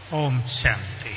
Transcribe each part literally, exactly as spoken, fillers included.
ओम शांति।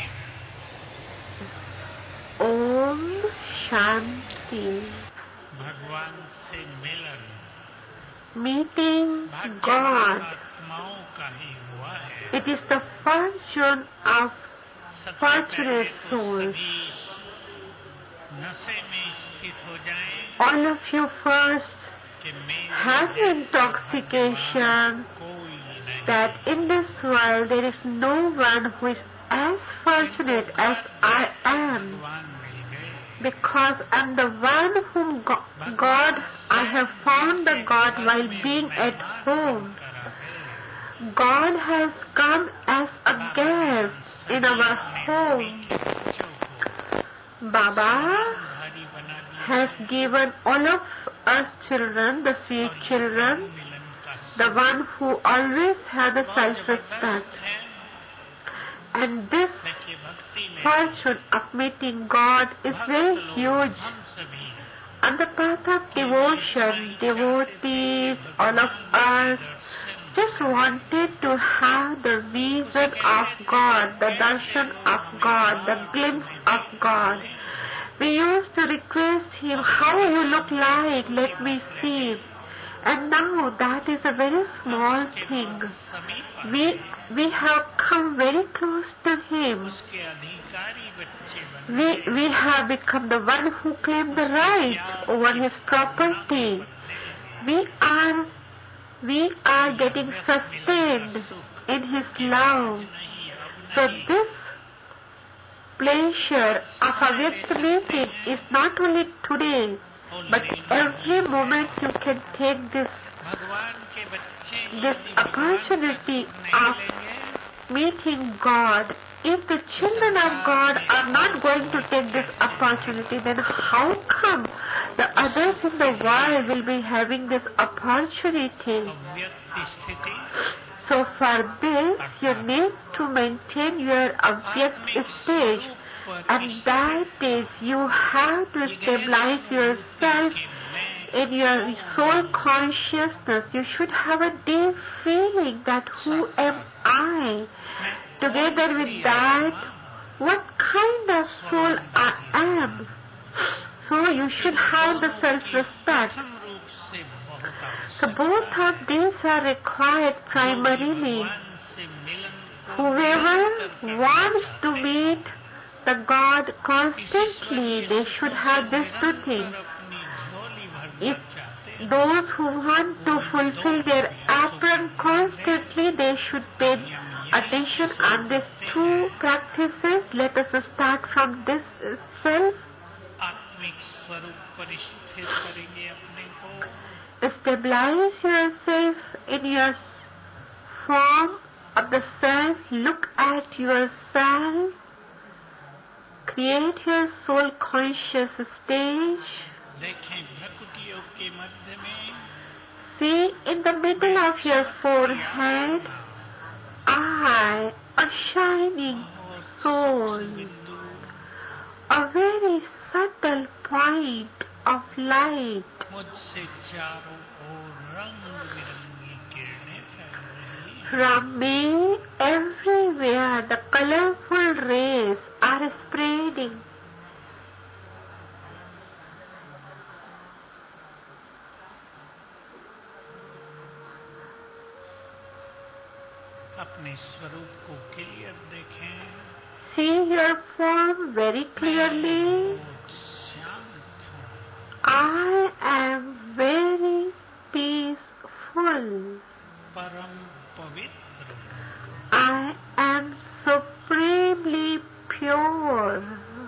ओम शांति। भगवान से मिलन मीटिंग भाग्यवान गॉड, आत्माओं का ही हुआ है। it is the fortune of सबसे fortunate पहले तो souls. सभी नशे में स्थित हो जाएं All of you first कि मेरे have जैसा intoxication भाग्यवान कोई नहीं। that in this world there is no one who is as fortunate as I am, भगवान मिल गए। because I'm the one whom Go- God, I have found the God while being at home. God has come as a guest in our home. Baba has given all of us children, the sweet children, the one who always had the self-respect. And this fortune of meeting God is very huge. On the path of devotion, devotees, all of us, just wanted to have the vision of God, the darshan of God, the glimpse of God. We used to request Him, how you look like, let me see. And now that is a very small thing. We, we have come very close to Him. We, we have become the one who claimed the right over His property. We are We are getting sustained in His love. So this pleasure of Avyakt meeting is not only today, but every moment you can take this, this opportunity of meeting God. If the children of God are not going to take this opportunity, then how come the others in the world will be having this opportunity? So for this, you need to maintain your Avyakt stage, and that is you have to stabilize yourself in your soul consciousness. You should have a deep feeling that who am I? Together with that, what kind of soul I am? So you should have the self-respect. So both of these are required primarily. Whoever wants to meet the God constantly, they should have these two things. If those who want to fulfill their apron constantly, they should pay attention on these two practices. Let us start from this itself. Stabilize yourself in your form of the self. Look at yourself. Create your soul conscious stage. See in the middle of your forehead, I, a shining soul, a very subtle point of light. From me, everywhere the colorful rays are spreading. अपने स्वरूप को clear देखें। See your form very clearly. I am very peaceful. परम पवित्र। I am supremely pure.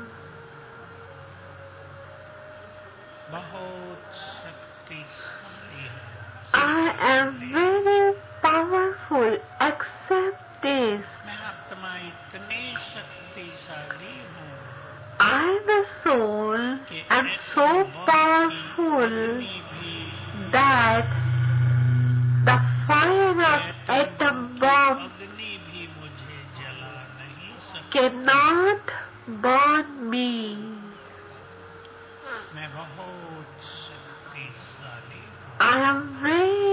बहुत शक्तिशाली है। I am very powerful. Accept this. मैं आत्मा इतनी शक्तिशाली हूँ। I, the soul, am so powerful that the fire of atom bomb cannot burn me. मैं बहुत शक्तिशाली हूँ। I am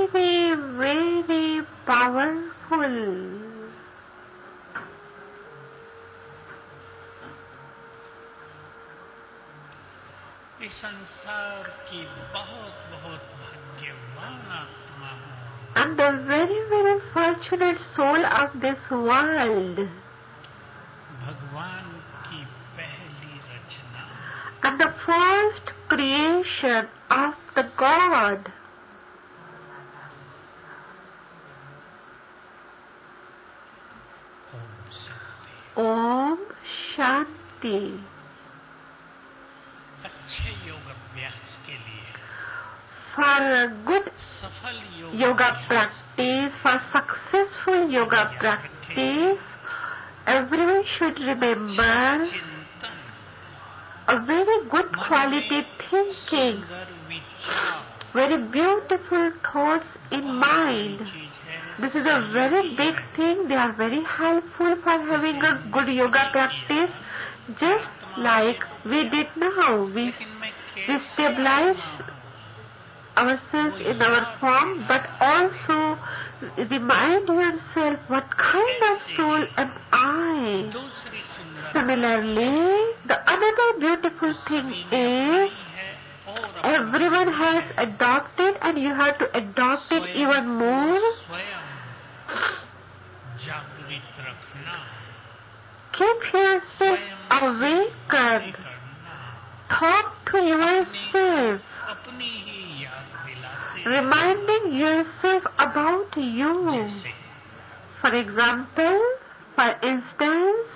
very, very powerful. इस संसार की बहुत बहुत भाग्यवान आत्मा हूँ. I'm the very very fortunate soul of this world. भगवान की पहली रचना. I'm the first creation of the God. Om Shanti. Om Shanti. अच्छे योग अभ्यास के लिए, For a good सफल योग yoga अभ्यास, practice, for successful yoga practice, everyone should remember चिंतन, a very good मन quality में thinking, सुंदर विचार, very beautiful thoughts in mind. चीज है. This is a very big thing. They are very helpful for having a good yoga practice. Just like we did now, we, लेकिन मैं we कैसे stabilize आत्मा हूँ? ourselves in our form, but also remind yourself what kind of soul am I. दूसरी सुंदर Similarly, the another beautiful thing is everyone has adopted and you have to adopt it even more. स्वयं जागृत रखना, Keep yourself awakened. करना, Talk to yourself, अपनी ही याद दिलाते. reminding yourself about you. जैसे For example, for instance,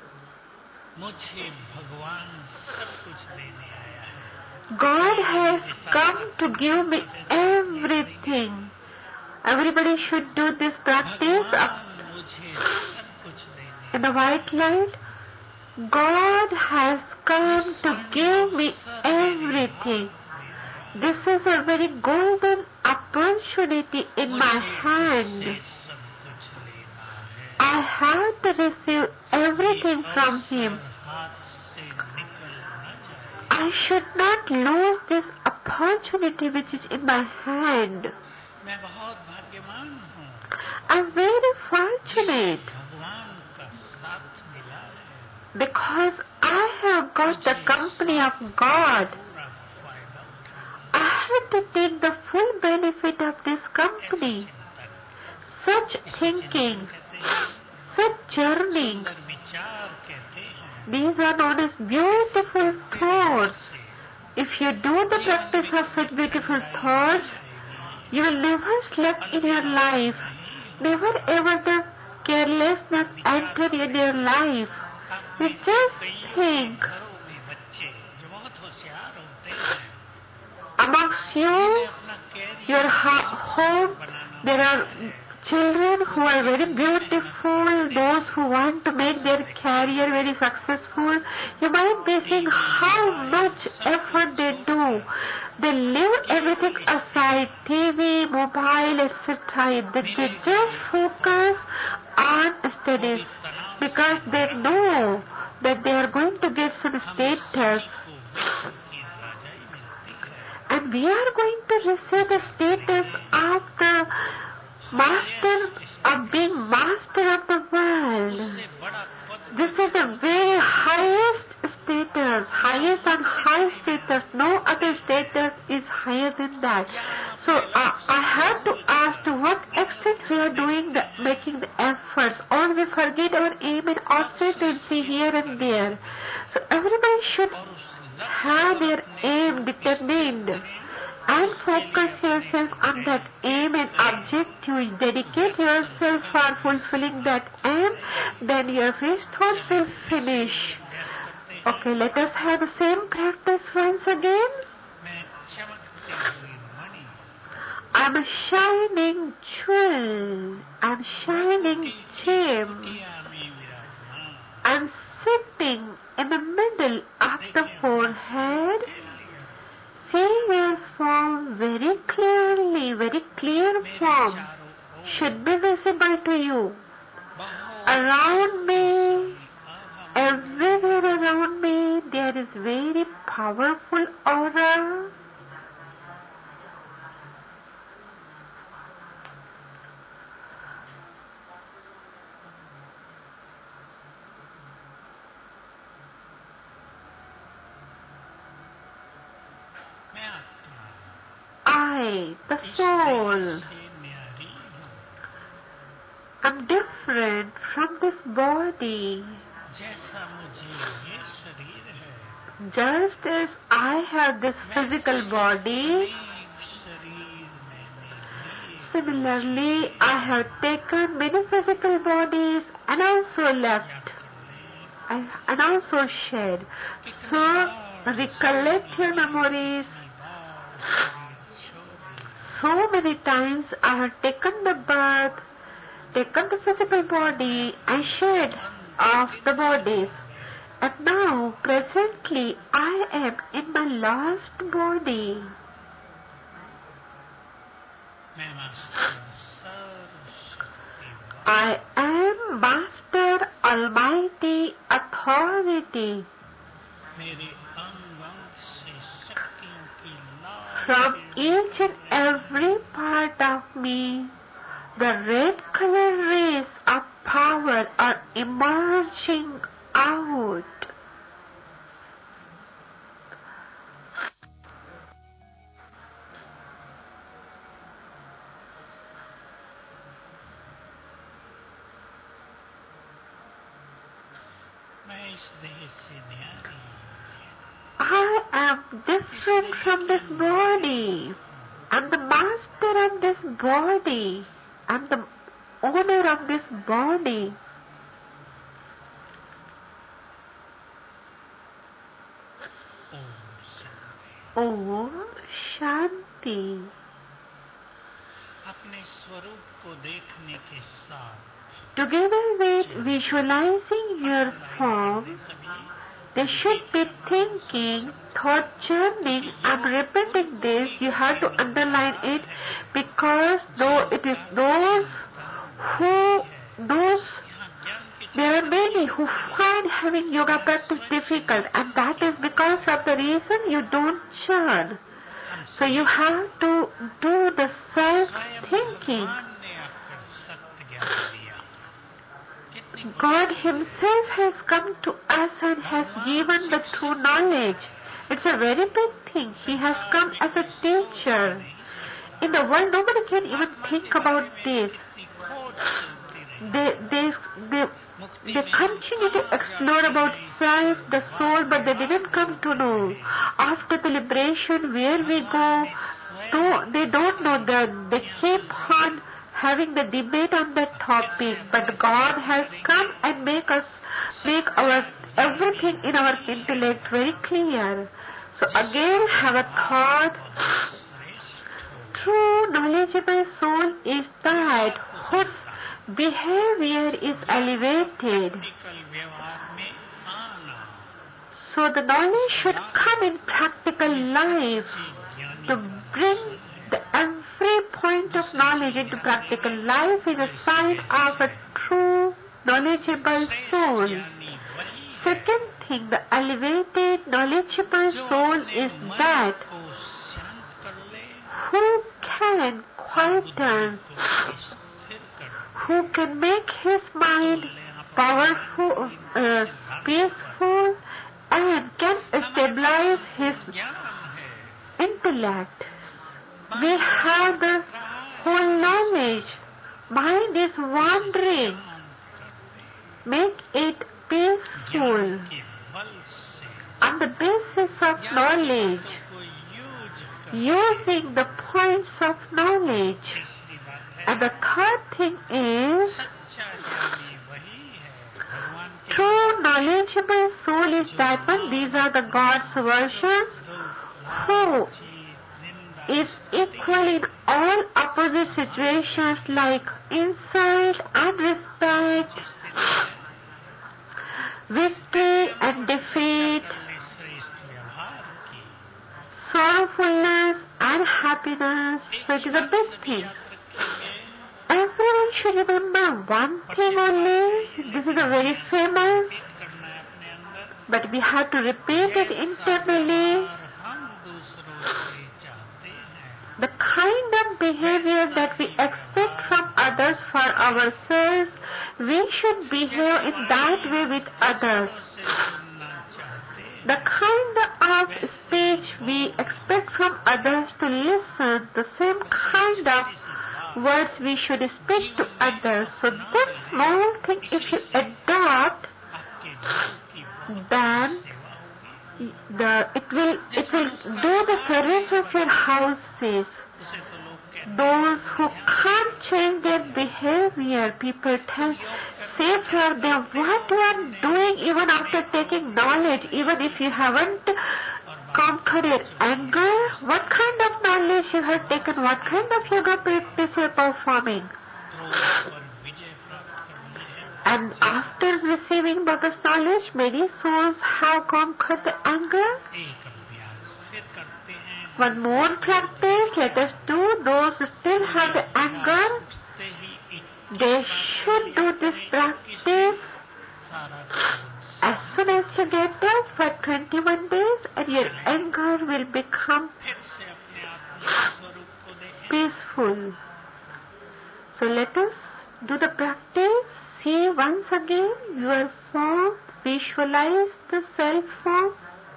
मुझे भगवान सब कुछ देने आया है. God has come to give me everything. Everybody should do this practice of भगवान मुझे सब कुछ देने. in the white light. God has come to give me everything. This is a very golden opportunity in my hand. मुझे सब कुछ लेना है. I have to receive everything from Him. हाथ से निकल न जाए. I should not lose this opportunity which is in my hand. मैं बहुत भाग्यवान हूँ. I'm very fortunate भगवान का साथ मिला है. because I have got the company of God. पूरा फायदा उठाना. I have to take the full benefit of this company. Such thinking, such journey, सुंदर विचार कहते हैं. these are known as beautiful thoughts. If you do the practice of such beautiful thoughts, you will never sleep in your life. Never ever the carelessness enter in your life. You just think, घरों में बच्चे जो बहुत होशियार होते हैं, amongst you, अपना career your ha- home, there are children who are very beautiful, those who want to make their career very successful. You might be seeing how much effort they do. They leave everything aside, T V, mobile, et cetera. They, they just focus on studies because they know that they are going to get some status. And we are going to receive the status of the master, of being master of the world. This is the very highest status, highest and high status. No other status is higher than that. So uh, I have to ask to what extent we are doing the, making the efforts, or we forget our aim and object and see here and there. So everybody should have their aim determined and focus yourself on that aim and objective. Dedicate yourself for fulfilling that aim, then your first thoughts will finish. Okay, let us have the same practice once again. I'm a shining jewel. I'm shining gem. I'm sitting in the middle of the forehead. See your form very clearly, very clear form should be visible to you. Around me, everywhere around me, there is very powerful aura. I, the soul, से न्यारी हूँ, am different from this body. जैसा मुझे ये शरीर है, Just as I have this physical body, अनेक शरीर मैंने लिए, similarly I have taken many physical bodies and also left and, and also shed. So recollect your memories. So many times I have taken the birth, taken the physical body and shed off the bodies. And now, presently, I am in my last body. मैं master सर्वशक्तिवान, I am Master Almighty Authority. मेरे अंग अंग से शक्तियों की लाल From किरणें each and every part of me, the red color rays of power are emerging out. मैं इस देह से न्यारी, I am different from this body. I'm the master of this body. I'm the owner of this body. Om Shanti. Om Shanti. अपने स्वरूप को देखने के साथ Together with visualizing your form, they should be thinking, thought journeying. I'm repeating this. You have to underline it because though it is those who those there are many who find having yoga practice difficult, and that is because of the reason you don't churn. So you have to do the self-thinking. God Himself has come to us and has given the true knowledge. It's a very big thing. He has come as a teacher. In the world, nobody can even think about this. They, they, they, they continue to explore about self, the soul, but they didn't come to know. After the liberation, where we go, though they don't know that. They keep on having the debate on that topic, but God has come and make us, make our, everything in our intellect very clear. So again have a thought. True knowledgeable soul is that whose behavior is elevated. So the knowledge should come in practical life to bring the every point of knowledge into practical life is a sign of a true knowledgeable soul. Second thing, the elevated knowledgeable soul is that who can quieten, who can make his mind powerful, uh, peaceful, and can stabilize his intellect. We have the whole knowledge. Mind is wandering. Make it peaceful. On the basis of knowledge, using the points of knowledge. And the third thing is, true knowledgeable soul is that one. These are the God's versions who is equal in all opposite situations like insult and respect, victory and defeat, sorrowfulness and happiness. So it is a big thing. Everyone should remember one thing only. This is a very famous, but we have to repeat it internally. The kind of behavior that we expect from others for ourselves, we should behave in that way with others. the kind of speech we expect from others to listen, the same kind of words we should speak to others. So this small thing, if you adopt, then the it will it will do the service of your houses. Those who can't change their behavior, people tell, say for them what you are doing even after taking knowledge, even if you haven't conquered your anger, what kind of knowledge you have taken, what kind of yoga practice you are performing. And after receiving Bhagav's knowledge, many souls have conquered the anger. One more practice, let us do. Those who still have the anger, they should do this practice as soon as you get up for twenty-one days, and your anger will become peaceful. So let us do the practice. See once again your form, visualize the self form,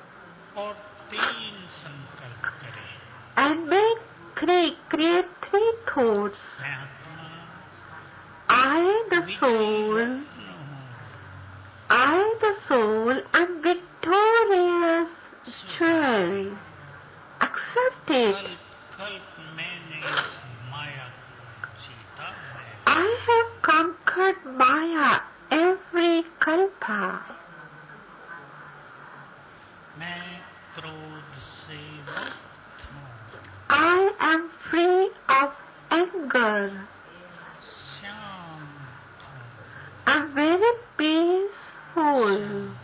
and make three, create three thoughts. I, the soul, I, the soul, am victorious strength. Accept it. I have conquered Maya every kalpa. I am free of anger. I'm very peaceful.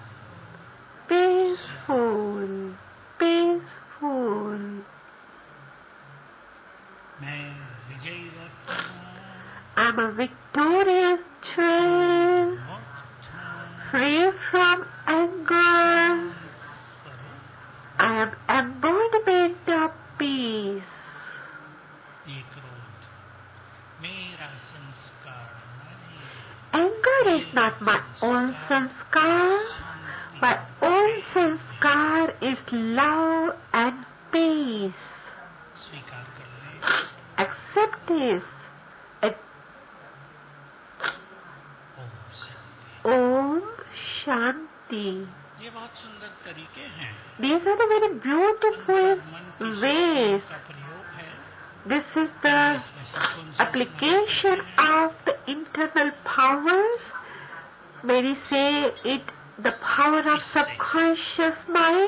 Peaceful. Peaceful. I'm a victorious child, free from anger. I am embodiment of peace. Anger is not my own sanskar. My own sanskar is love and peace. Accept this. Om Shanti. These are the very beautiful ways. This is the application of the internal powers. Many say it the power of subconscious mind.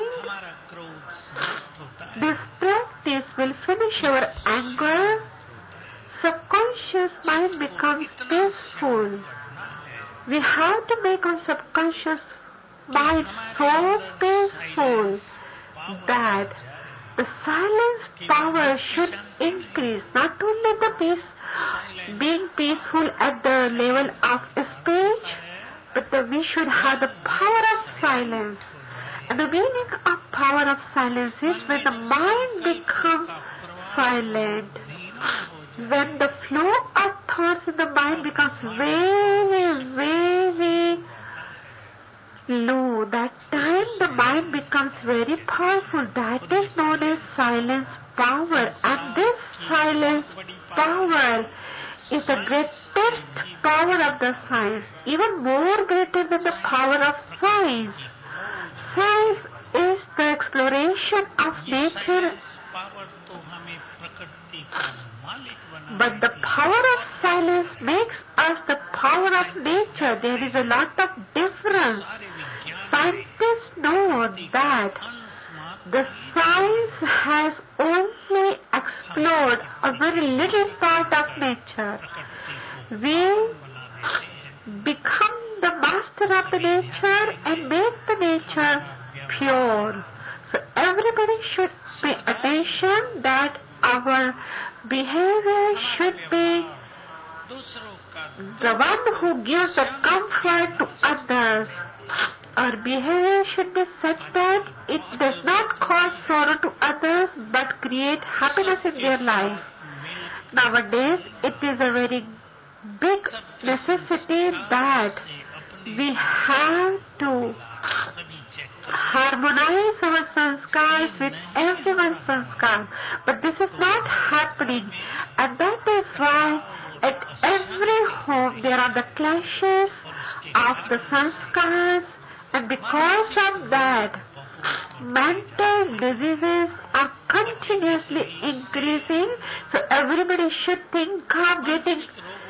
This practice will finish our anger. Subconscious mind becomes peaceful. We have to make our subconscious mind so peaceful that the silence power should increase. Not only the peace, being peaceful at the level of speech, but the, we should have the power of silence. And the meaning of power of silence is when the mind becomes silent. When the flow of thoughts in the mind becomes very, very low, that time the mind becomes very powerful. That is known as silence power. And this silence power is the greatest power of the science, even more greater than the power of science. Science is the exploration of nature. But the power of silence makes us the power of nature. There is a lot of difference. Scientists know that the science has only explored a very little part of nature. We become the master of the nature and make the nature pure. So everybody should pay attention that our behavior should be the one who gives the comfort to others. Our behavior should be such that it does not cause sorrow to others but create happiness in their life. Nowadays, it is a very big necessity that we have to harmonize flashes of the sanskars, and because of that, mental diseases are continuously increasing. So everybody should think of getting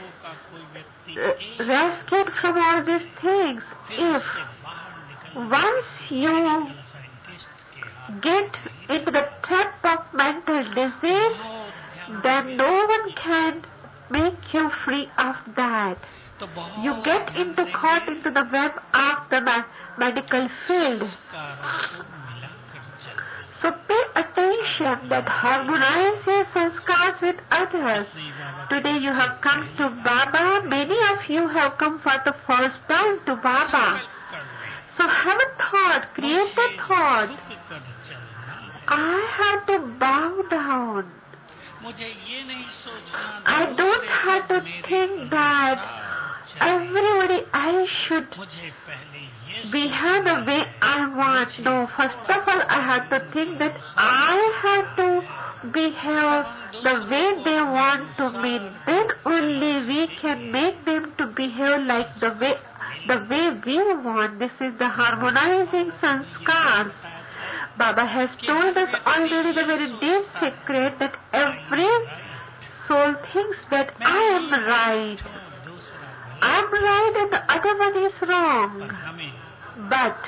uh, rescued from all these things. If once you get into the trap of mental disease, then no one can make you free of that. You get into caught into the web of the ma- medical field. So pay attention that harmonize your sanskars with others. Today you have come to Baba. Many of you have come for the first time to Baba. So have a thought, create a thought. I have to bow down. I don't have to think that everybody else should behave the way I want. No, first of all, I have to think that I have to behave the way they want to me. Then only we can make them to behave like the way the way we want. This is the harmonizing sanskars. Baba has told us already the very deep secret that every soul thinks that I am right. I am right and the other one is wrong. But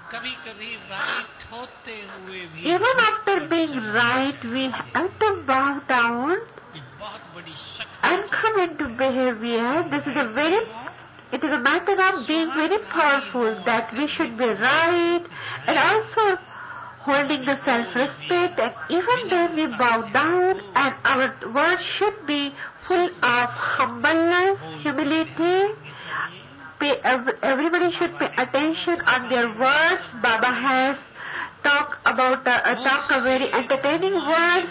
even after being right, we have to bow down and come into behavior. This is a very, it is a matter of being very powerful, that we should be right and also holding the self-respect, and even then we bow down, and our words should be full of humbleness, humility. Pay, everybody should pay attention on their words. Baba has talked about uh, uh, talk a very entertaining words.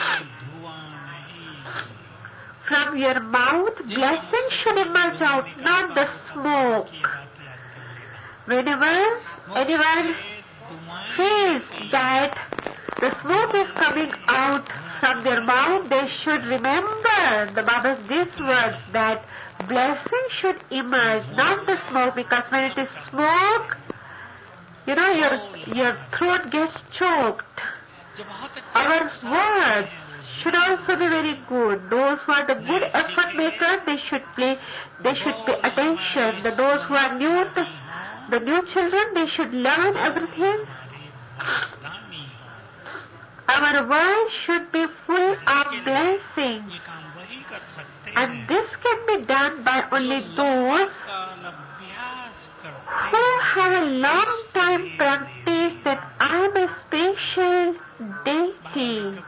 From your mouth, blessing should emerge out, not the smoke. Whenever anyone feels that the smoke is coming out from their mouth, they should remember the Baba's these words, that blessing should emerge, not the smoke, because when it is smoke, you know, your, your throat gets choked. Our words should also be very good. Those who are the good effort makers, they should play, they should pay attention. The, those who are new, the, the new children, they should learn everything. Our world should be full of blessings, and this can be done by only those who have a long time practice that I am a special deity.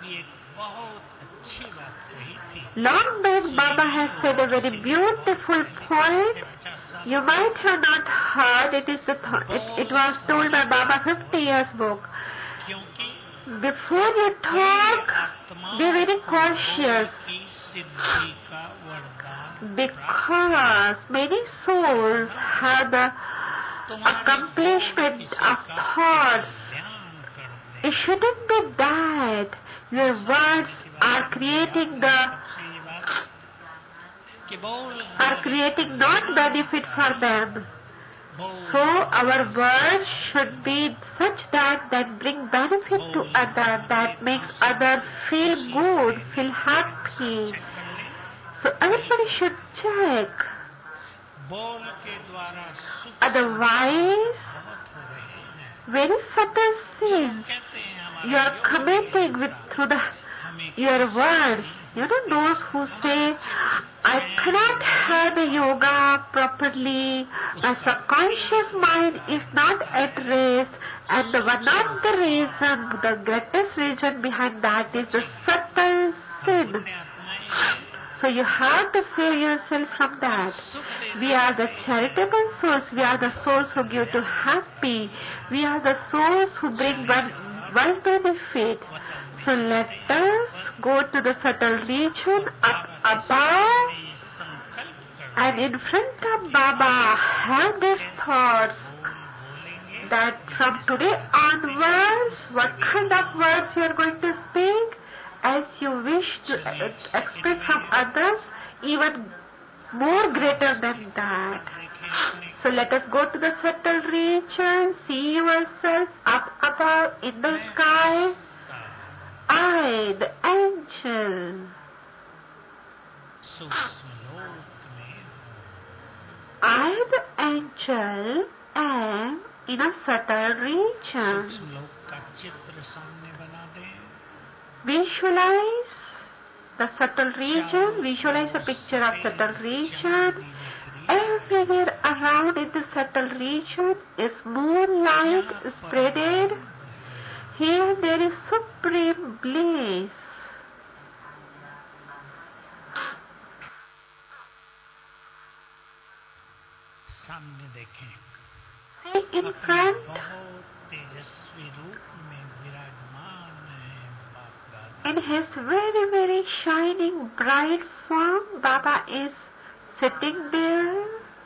Long back, Baba has said a very beautiful point. You might have not heard, it is the th- it, it was told by Baba fifty years back. Before you talk, be very cautious, because many souls have the accomplishment of thoughts. It shouldn't be that your words are creating the are creating non-benefit for them. So our words should be such that that bring benefit to others, that makes others feel good, feel happy. So everybody should check. Otherwise, very subtle sins you are committing with through the your words. You know, those who say, I cannot have the yoga properly, my subconscious mind is not at rest, and the one of the reason, the greatest reason behind that is the subtle sin. So you have to free yourself from that. We are the charitable souls, we are the souls who give to happy, we are the souls who bring one, one benefit. So let us go to the subtle region up above, and in front of Baba have these thoughts that from today onwards, what kind of words you are going to speak, as you wish to express from others, even more greater than that. So let us go to the subtle region, see yourself up above in the sky. I, the angel. I, the angel, am in a subtle region. Visualize the subtle region. Visualize a picture of subtle region. Everywhere around in the subtle region is moonlight spreaded. Here there is supreme bliss. See in front. In his very, very shining, bright form, Baba is sitting there.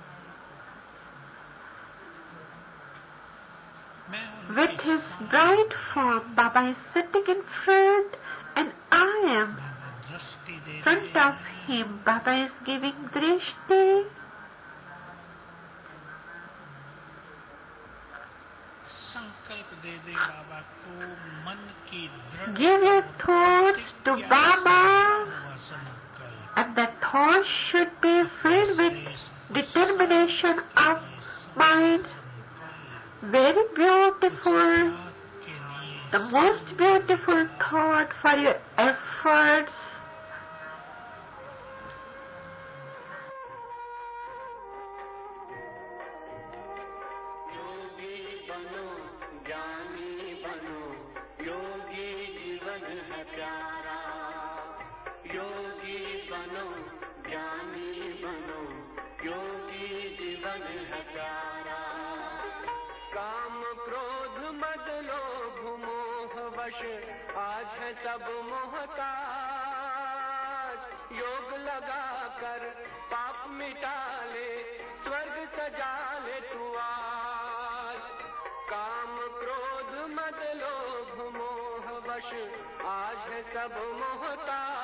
With his bright form, Baba is sitting in front, and I am in front of him. Baba is giving drishti. Give your thoughts to Baba, and the thoughts should be filled with determination of mind. Very beautiful, the most beautiful thought for your efforts. आज है सब मोहताज, योग लगा कर पाप मिटा ले, स्वर्ग सजा ले तू आज। काम क्रोध मद लोभ मोह वश आज है सब मोहताज,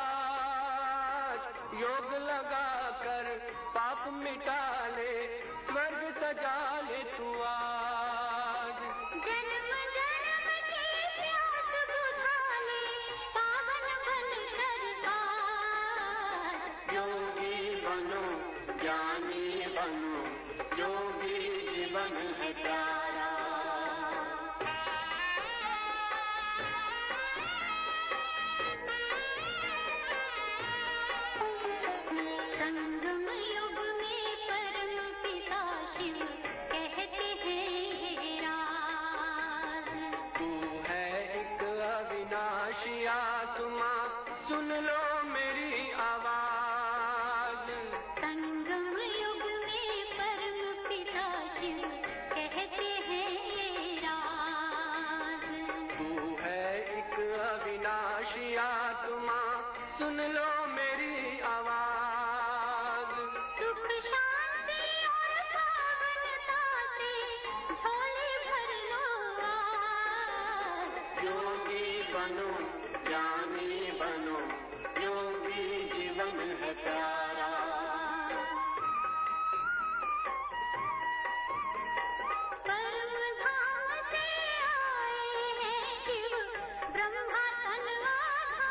योग लगा कर पाप मिटा ले, स्वर्ग सजा ले तू आज। जन्म जन्म की प्यास बुझा ले, पावन बन कर आज। योगी बनो, ज्ञानी बनो, योगी जीवन है प्यारा। संगम युग में परम पिता शिव कहते हैं राज। तू है एक अविनाशी आत्मा, सुन लो मेरी आवाज। संगम युग में परम पिता शिव कहते हैं राज। तू है एक अविनाशी आत्मा, सुन लो मेरी आवाज। सुख शांति और पावनता से झोली भर लो आज। योगी बनो, ज्ञानी बनो, योगी जीवन है प्यारा। परम धाम से आए हैं शिव ब्रह्मा तनवार,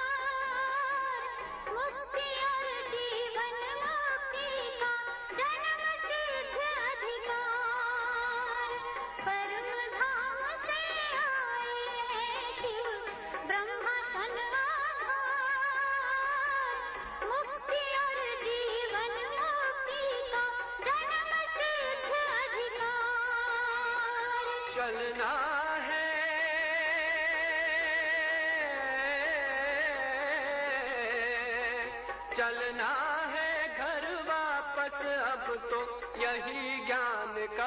मुक्ति और जीवन मुक्ति का जन्म सिद्ध अधिकार। परम धाम से आए हैं शिव ब्रह्मा तनवार, मुक्ति और जीवन मुक्ति का जन्म सिद्ध अधिकार। चलना है चलना है घर वापस, अब तो यही ज्ञान का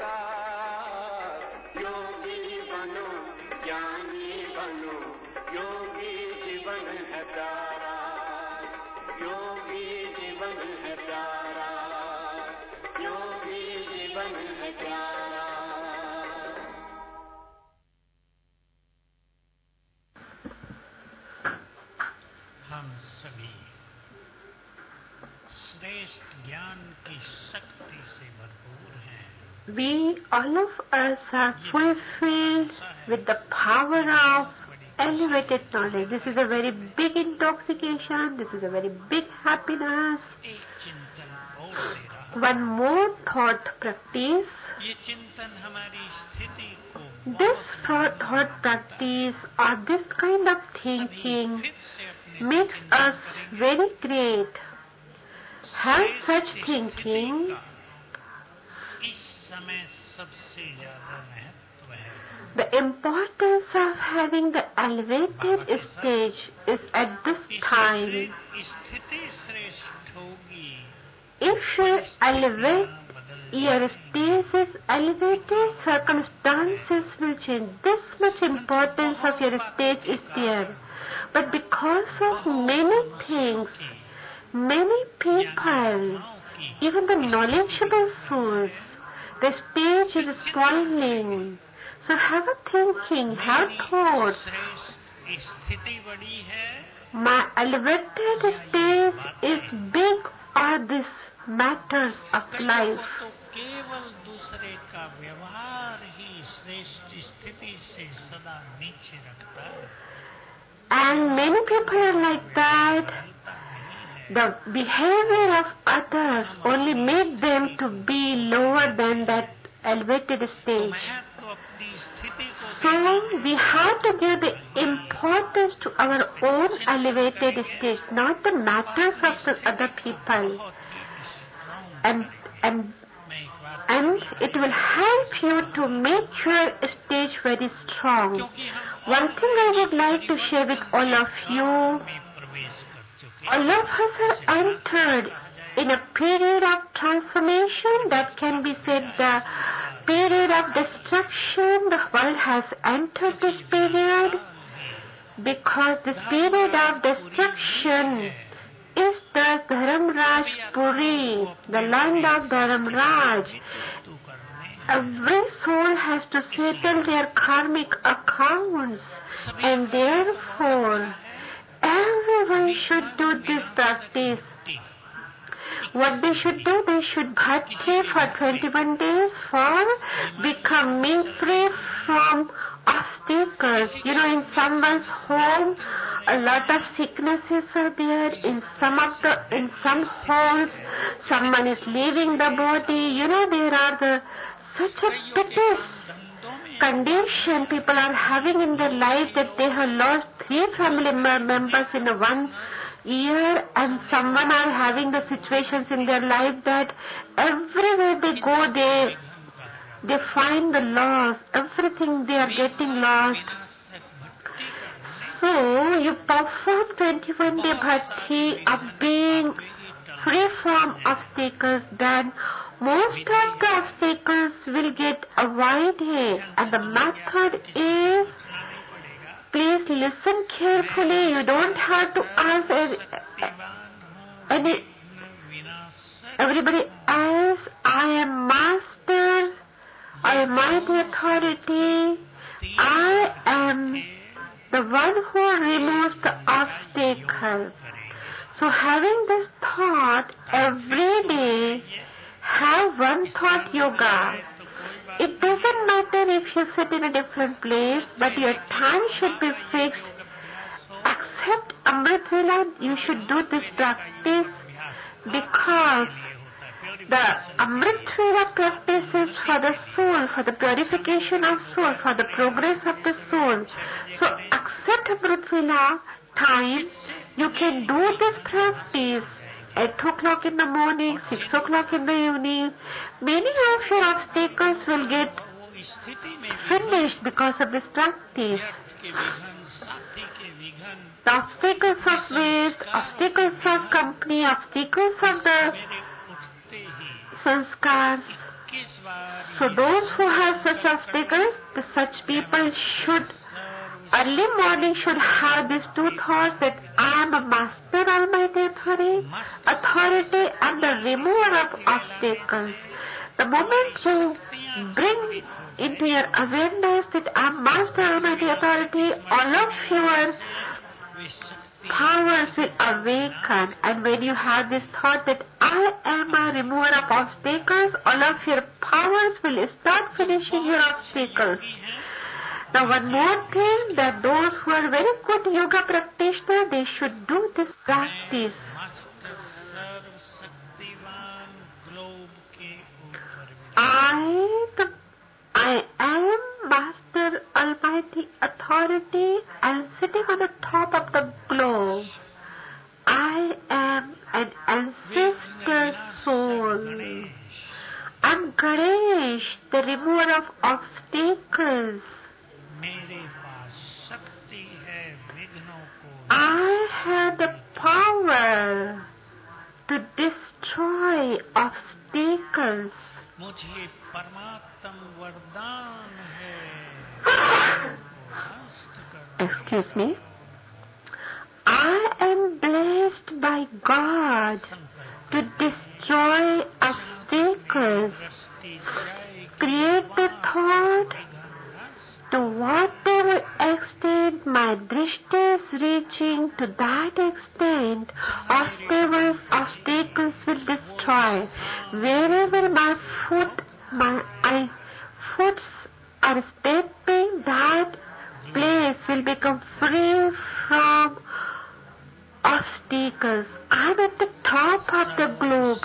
सार। योगी बनो, ज्ञानी बनो, योगी जीवन है प्यारा। योगी जीवन है प्यारा, योगी जीवन है प्यारा। हम सभी श्रेष्ठ ज्ञान की शक्ति से भरपूर हैं। We, all of us, are fulfilled with the power of elevated knowledge. This is a very big intoxication. This is a very big happiness. एक चिंतन और दे रहा। One more thought practice. ये चिंतन हमारी स्थिति को This thought, thought practice or this kind of thinking फिर से अपने makes us very great. Have such स्थिति thinking. का इस समय सबसे ज्यादा महत्व है। The importance of having the elevated stage is at this time. स्थिति श्रेष्ठ होगी। If your elevate, your stage is elevated, circumstances will change. This much importance of your stage is there. But because of many things, many people, even the knowledgeable souls, the stage is spoiling. So have a thinking, have thoughts. स्थिति बड़ी है। My elevated stage is big or this matters of life. तो केवल दूसरे का व्यवहार ही श्रेष्ठ स्थिति से सदा नीचे रखता है। And many people are like that. The behavior of others only make them to be lower than that elevated stage. So we have to give the importance to our own elevated stage, not the matters of the other people. And and and it will help you to make your stage very strong. One thing I would like to share with all of you. All of us are entered in a period of transformation that can be said the period of destruction. The world has entered this period because this period of destruction is the Dharamraj Puri, the land of Dharamraj. Every soul has to settle their karmic accounts, and therefore everyone should do this practice. What they should do, they should bhakti for twenty-one days for becoming free from obstacles. You know, in someone's home, a lot of sicknesses are there. In some of the, in some homes, someone is leaving the body. You know, there are the such a piteous condition people are having in their life that they have lost three family members in a one year, and someone are having the situations in their life that everywhere they go, they they find the loss. Everything they are getting lost. So you perform twenty-one day bhakti of being free from obstacles, then most of the obstacles will get avoided. And the method is, please listen carefully. You don't have to ask any everybody else. I am master. I am mighty authority. I am the one who removes the obstacle. So having this thought every day, have one thought yoga. It doesn't matter if you sit in a different place, but your time should be fixed. Accept Amrit Vela, you should do this practice because the Amrit Vela practice is for the soul, for the purification of soul, for the progress of the soul. So accept Amrit Vela time. You can do this practice at two o'clock in the morning, six o'clock in the evening. Many of your obstacles will get finished because of this practice. The obstacles of waste, obstacles of company, obstacles of the sanskars. So those who have such obstacles, such people should early morning should have these two thoughts that I am a master almighty authority, authority and the remover of obstacles. The moment you bring into your awareness that I am master almighty authority, all of your powers will awaken, and when you have this thought that I am a remover of obstacles, all of your powers will start finishing your obstacles. Now one more thing, that those who are very good yoga practitioners, they should do this practice. I, the, I am Master Almighty Authority. I am sitting on the top of the globe. I am an ancestor soul. I am Ganesh, the remover of obstacles. I have the power to destroy obstacles. मुझे परमात्म वरदान है। Excuse me. I am blessed by God to destroy obstacles. Create the thought to whatever extent my drishti is reaching, to that extent obstacles, obstacles will destroy. Wherever my foot, my I, foot are stepping, that place will become free from obstacles. I am at the top of the globe.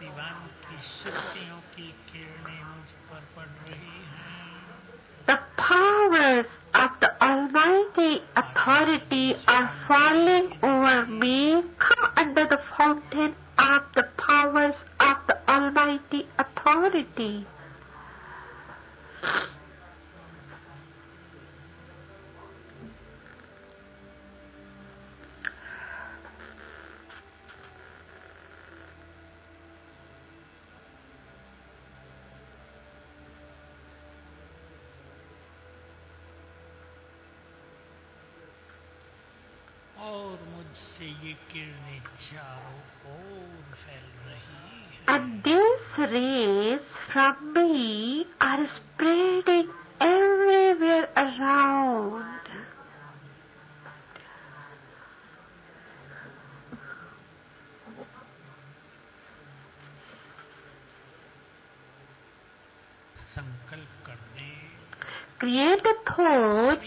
The powers of the Almighty Authority are falling over me. Come under the fountain of the powers of the Almighty Authority. और मुझसे ये किरणें चारों ओर फैल रही हैं। And these rays from me are spreading everywhere around. संकल्प करने, Create a thought.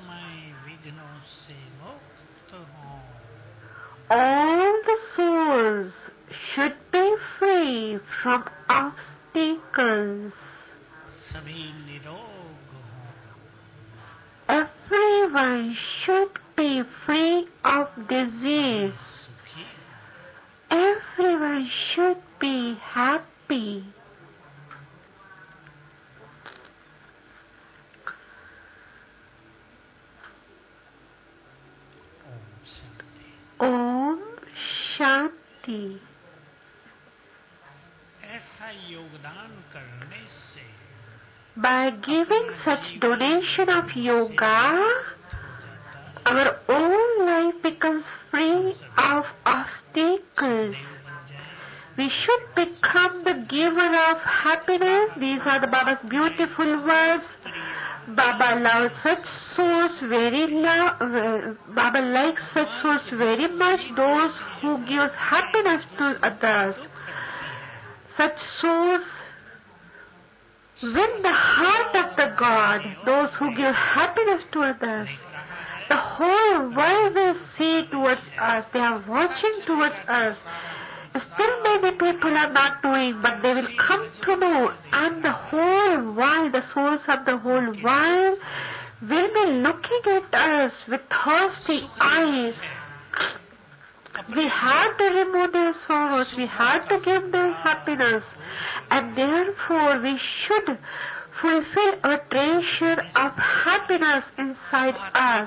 All the souls should be free from obstacles. Everyone should be free of disease. Everyone should be happy. Om Shanti. ऐसा योगदान करने से, by giving such donation of yoga, our own life becomes free of obstacles. We should become the giver of happiness. These are the Baba's beautiful words. Baba loves such souls very lo- uh, Baba likes such souls very much, those who gives happiness to others. Such souls win the heart of the God, those who give happiness to others. The whole world will see towards us, they are watching towards us. Still many people are not knowing, but they will come to know, and the whole world, the souls of the whole world will be looking at us with thirsty eyes. We have to remove their sorrows, we have to give them happiness, and therefore we should fulfill our treasure of happiness inside us.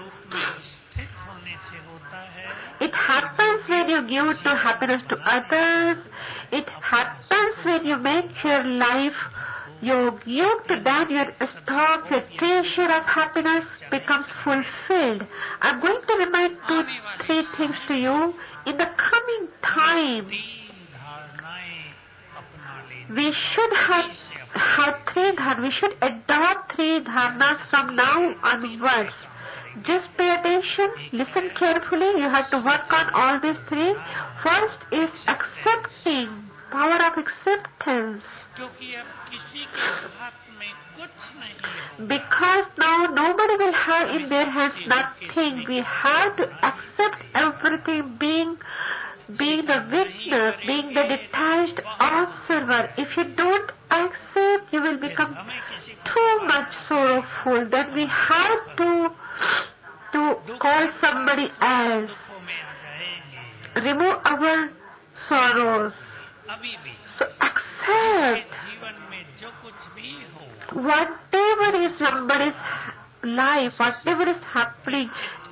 It happens when you give to happiness to others. It happens when you make your life yog yog to that your stock, your treasure of happiness becomes fulfilled. I'm going to remind two, three things to you. In the coming time, we should have, have three dharmas. We should adopt three dharmas from now onwards. Just pay attention, listen carefully. You have to work on all these three. First is accepting, power of acceptance. क्योंकि अब किसी के हाथ में कुछ नहीं होगा। Because now nobody will have in their hands nothing. We have to accept everything, being being the witness, being the detached observer. If you don't accept, you will become too much sorrowful. Then we have to to call somebody else. दुखों में आ जाएंगे Remove our sorrows. अभी भी So accept जीवन में जो कुछ भी हो whatever is somebody's life, whatever is happening.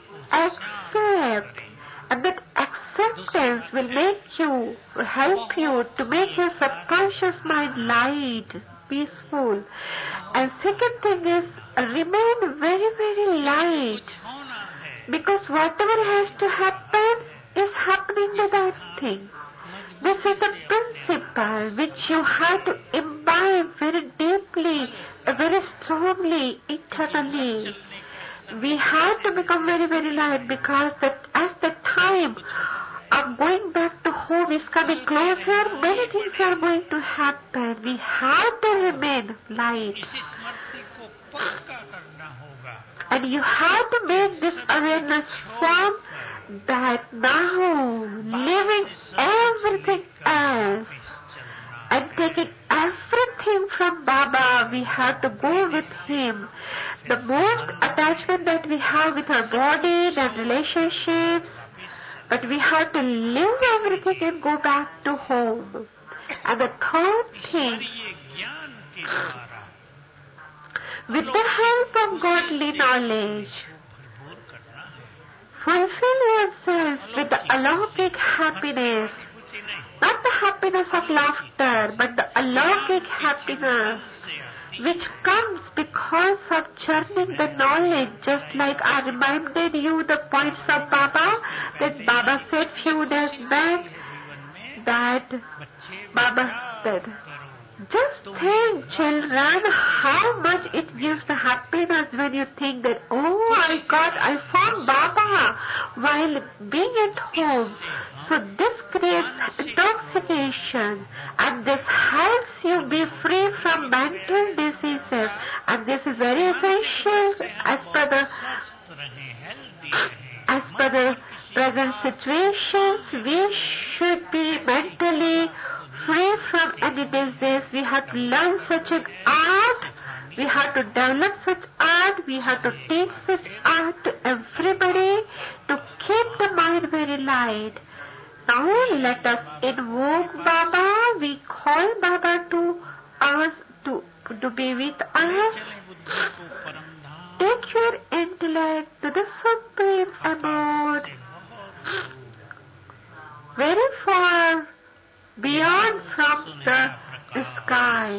Accept. And that acceptance will make you, help you to make your subconscious mind light, peaceful. And second thing is, remain very, very light. कुछ होना है Because whatever has to happen is happening to that thing. This is the principle which you have to imbibe very deeply, very strongly, eternally. We have to become very, very light because that as the time of going back to home is coming closer, many things are going to happen. We have to remain light. इस स्मृति को पक्का करना होगा And you have to make this awareness firm that now leaving everything else and taking everything from Baba, we have to go with Him. The most attachment that we have with our body and relationships, but we have to leave everything and go back to home. And the third thing, ये ज्ञान के द्वारा with the help of godly knowledge, भरपूर करना है fulfill yourself with the alaukic happiness. कुछ नहीं Not the happiness of laughter, but the alaukic happiness which comes because of churning the knowledge. Just like I reminded you the points of Baba, that Baba said few days back, that Baba said, just think, children, how much it gives the happiness when you think that, oh, I got, I found Baba while being at home. So this creates intoxication, and this helps you be free from mental diseases, and this is very essential as per the स्वस्थ रहे healthy रहे as per the present situations. We should be mentally free from any disease. We have to learn such an art. We have to develop such art. We have to teach such art to everybody to keep the mind very light. Now let us invoke Baba. We call Baba to us to, to be with us. चले बुद्धि को परम धाम Take your intellect to the supreme abode, very far beyond from the sky.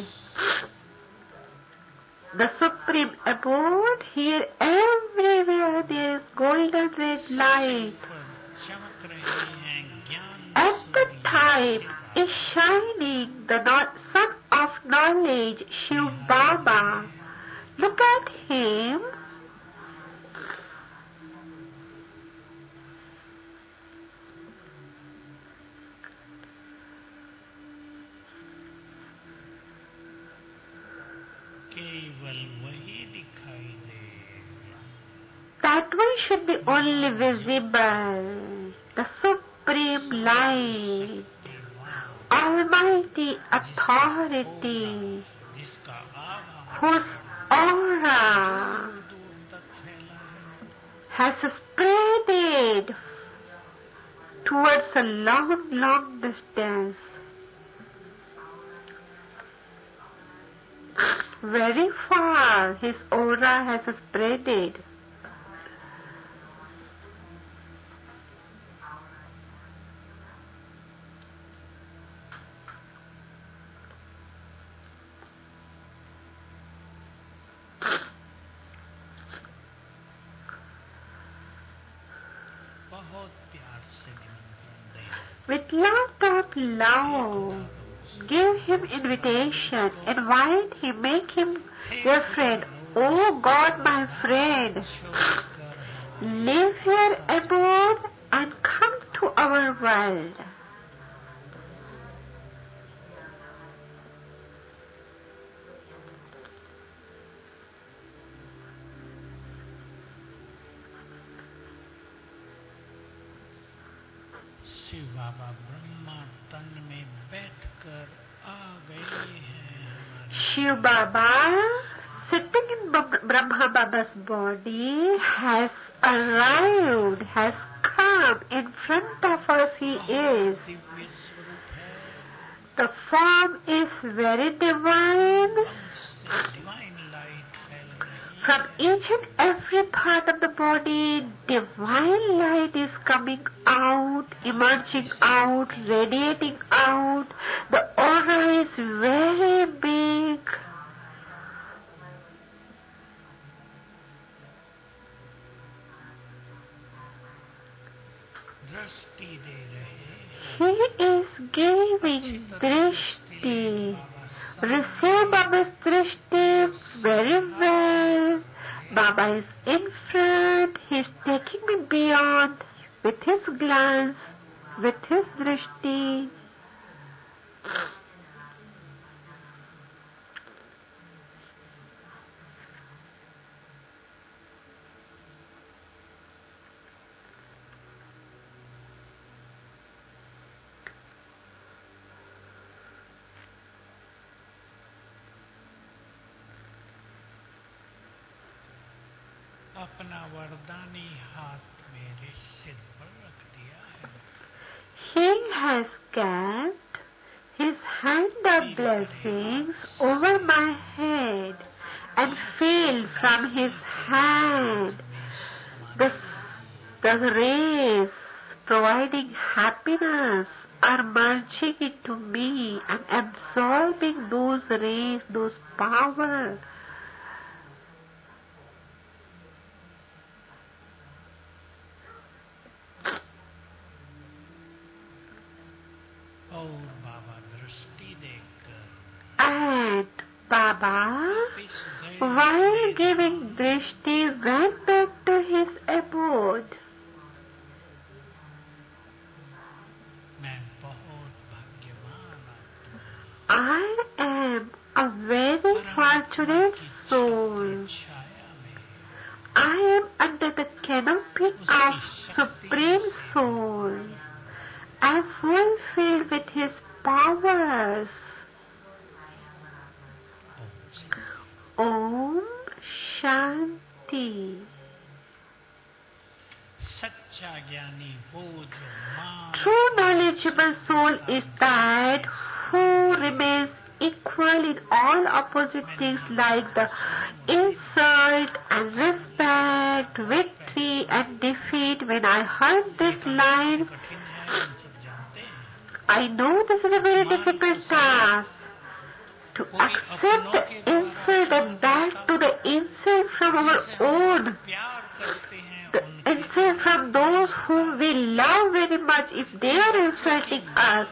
The supreme abode, here everywhere there is golden red light. चमक रहे हैं ज्ञान At the time is shining the no- sun of knowledge, Shiv Baba. Look at him. केवल वही दिखाई दे That one should be only visible. The supreme light, almighty authority, जिसका आभा whose aura दूर तक फैला है has spreaded towards a long, long distance. Very far, his aura has spreaded. बहुत प्यार से निमंत्रण दे With lot of love, give him invitation, invite him, make him your friend. Oh God, my friend, leave your abode and come to our world. Shiv बाबा ब्रह्मा तन में बैठकर आ गए हैं. Shiv Baba, sitting in Brahma Baba's body, has arrived, has come in front of us. He is. The form is very divine. From each and every part of the body, divine light is coming out, emerging out, radiating out. The aura is very big. He is giving drishti. Receive Baba's drishti very well. Baba is in front. He is taking me beyond with his glance, with his drishti. अपना वरदानी हाथ मेरे सिर पर रख दिया है. He has kept his hand of blessings over my head, and feel from his hand the, the rays providing happiness are merging into me and absorbing those rays, those power. And Baba, while giving drishti, went back to his abode. I am a very fortunate soul. I am under the canopy of Supreme Soul. I am fulfilled with his powers. Om Shanti. True knowledgeable soul is that who remains equal in all opposite things like the insult and respect, victory and defeat. When I heard this line, I know this is a very difficult task. To accept the insult and back to the insult from our own, the insult from those whom we love very much, if they are insulting us.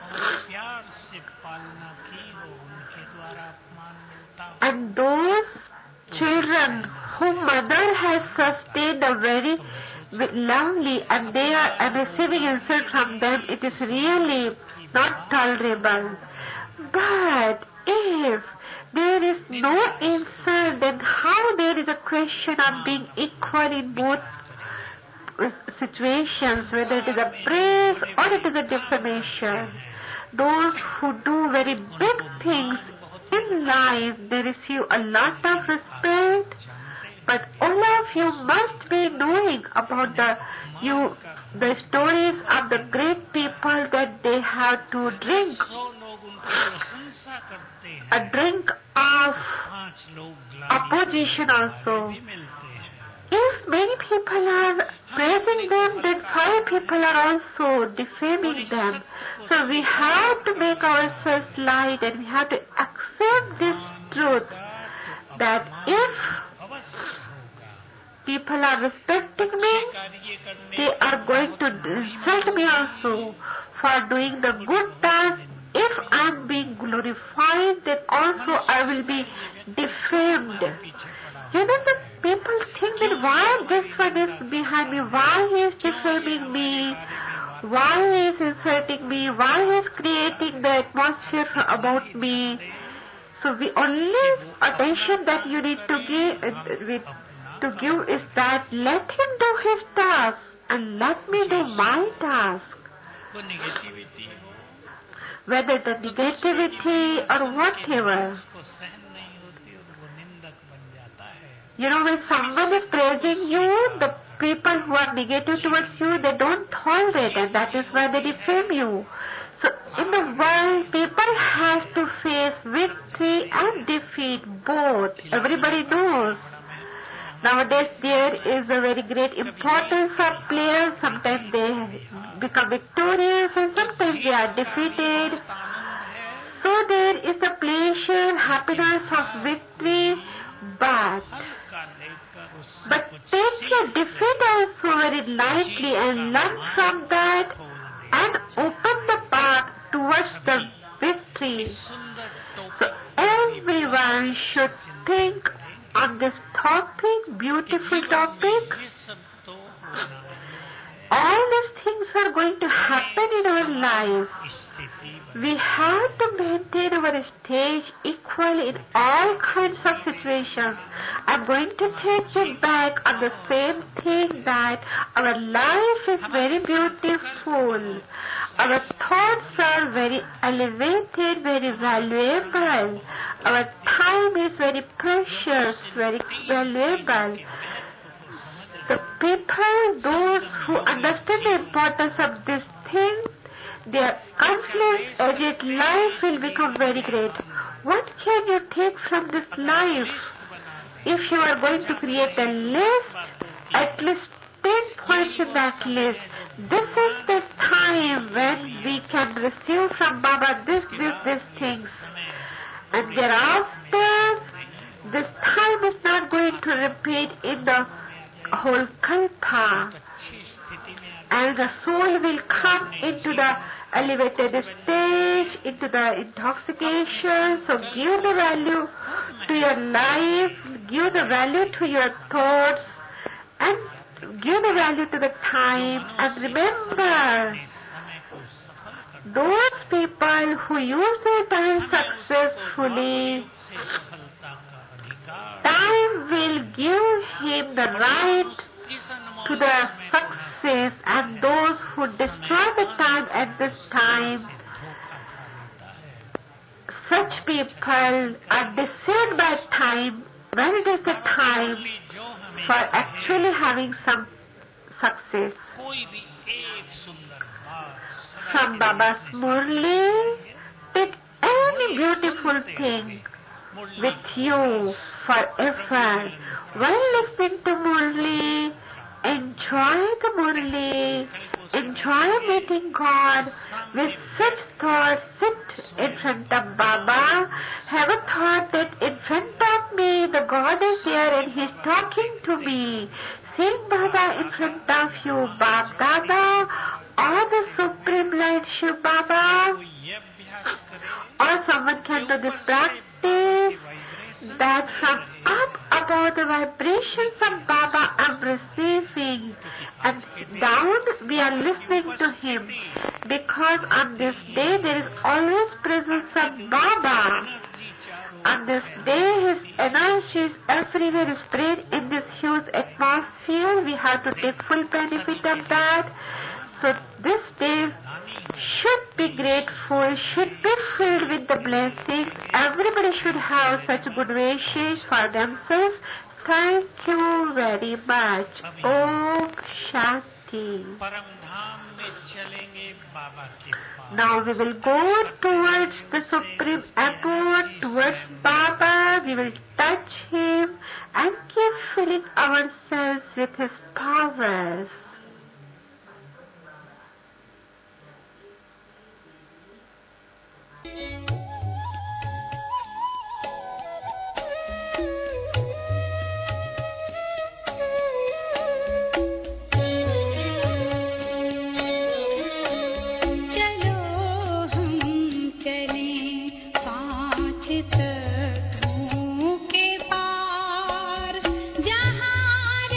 And those children whom mother has sustained a very lovely and they are receiving insult from them, it is really not tolerable. But if there is no insult, then how there is a question of being equal in both situations, whether it is a praise or it is a defamation? Those who do very big things in life, they receive a lot of respect, but all of you must be knowing about the you the stories of the great people that they have to drink a drink of opposition also. If many people are praising them, then five people are also defaming them. So we have to make ourselves light and we have to accept this truth that if people are respecting me, they are going to insult me also for doing the good task. If I am being glorified, then also I will be defamed. You know, the people think mean, why this one is behind me, why he is defaming me, why he is insulting me, why he is creating the atmosphere about me. So the only attention that you need to give, uh, to give is that let him do his task and let me do my task. Whether the negativity or whatever. You know, when someone is praising you, the people who are negative towards you, they don't tolerate, and that is why they defame you. So in the world, people have to face victory and defeat both. Everybody knows. Nowadays, there is a very great importance of players. Sometimes they become victorious and sometimes they are defeated. So there is the pleasure, happiness of victory, but, but take your defeat also very lightly and learn from that and open the path towards the victory. So everyone should think on this topic, beautiful topic. All these things are going to happen in our life. We have to maintain our stage equally in all kinds of situations. I'm going to take you back on the same thing that our life is very beautiful. Our thoughts are very elevated, very valuable. Our time is very precious, very valuable. The people, those who understand the importance of this thing, their conflict-edged life will become very great. What can you take from this life? If you are going to create a list, at least ten points in that list. This is the time when we can receive from Baba this, this, these things. And thereafter, this time is not going to repeat in the whole kalpa. And the soul will come into the elevated stage, into the intoxication. So give the value to your life, give the value to your thoughts, and give the value to the time. And remember, those people who use their time successfully, time will give him the right to the success, and those who destroy the time at this time, such people are deceived by time when it is the time for actually having some success. From Baba's Murli, take any beautiful thing with you forever. While listening to Murli, enjoy the Murli, enjoy meeting God. With such thoughts, sit in front of Baba. Have a thought that in front of me the God is there and He's talking to me. Sing Baba in front of you, Bab Dada, or the Supreme Light Shiv Baba. Or someone can do this practice, that from up above the vibrations of Baba I'm receiving, and down we are listening to Him, because on this day there is always presence of Baba. On this day His energy is everywhere spread in this huge atmosphere. We have to take full benefit of that. So this day should be grateful, should be filled with the blessings. Everybody should have such good wishes for themselves. Thank you very much. Om Shanti. Now we will go towards the Supreme Abode, towards Baba. We will touch Him and keep filling ourselves with His powers. तत्वों के पार जहाँ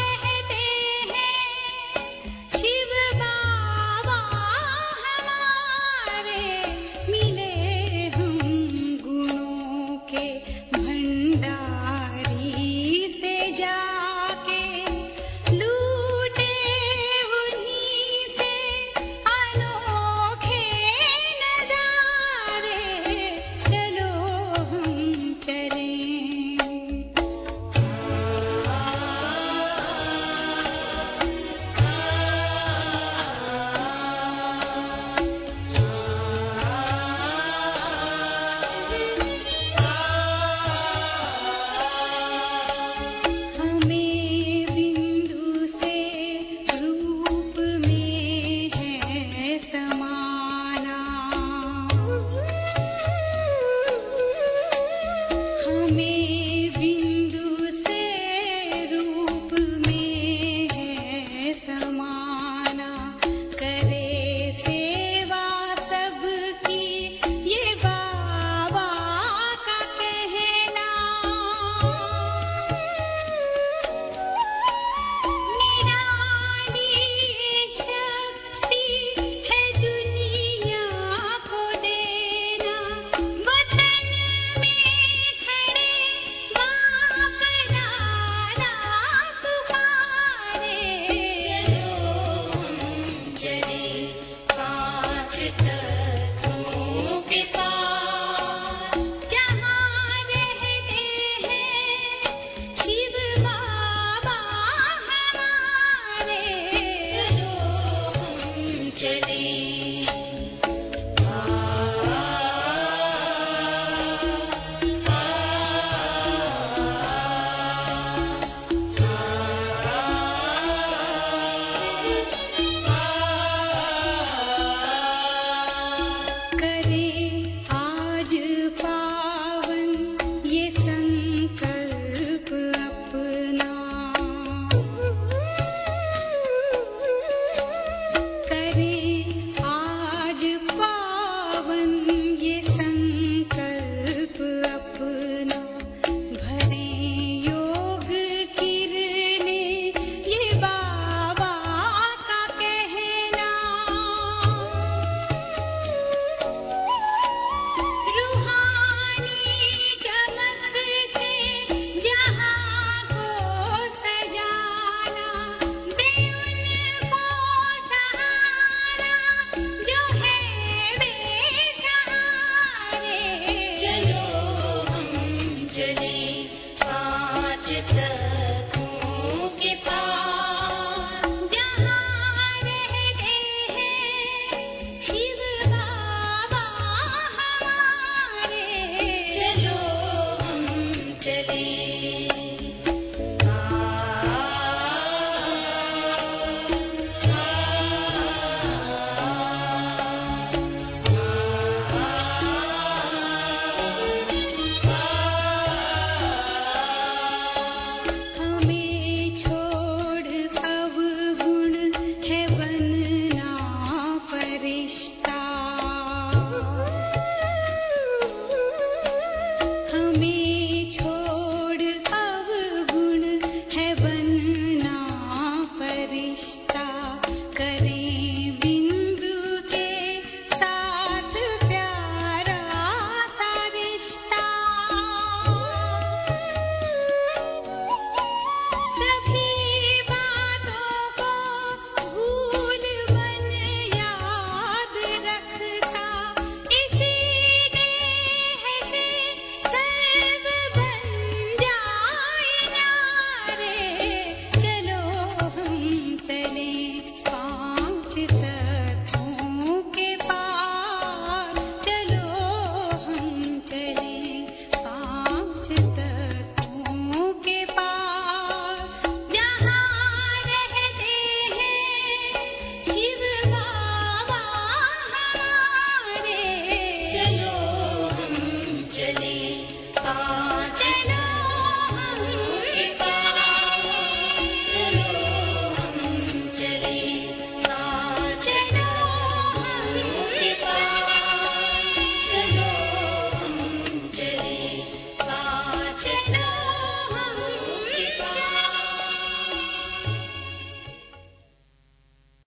Krishna